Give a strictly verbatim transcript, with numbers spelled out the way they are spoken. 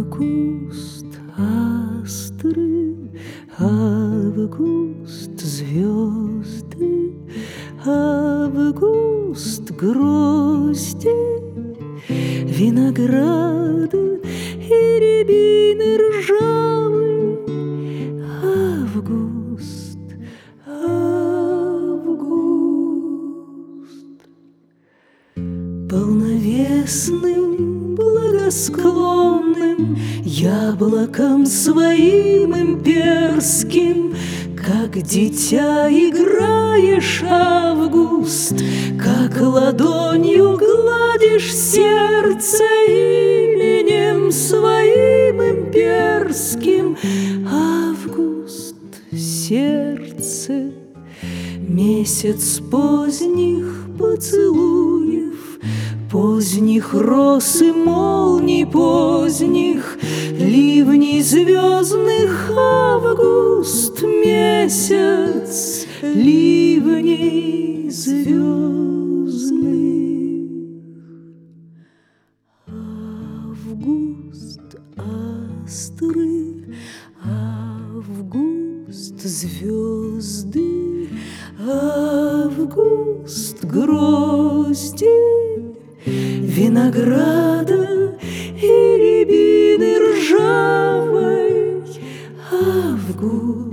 Август, астры, август, звезды, август, грозди винограда и рябины ржавы. Август, август, полновесным, благосклонным яблоком своим имперским, как дитя играешь, Август, как ладонью гладишь сердце именем своим имперским. Август, сердце, месяц поздних поцелуев, поздних роз и молний поздних, ливней звездных. Август, месяц ливней звездных. Август, астры, август, звезды, август, грозди винограда и рябины ржавой. Август,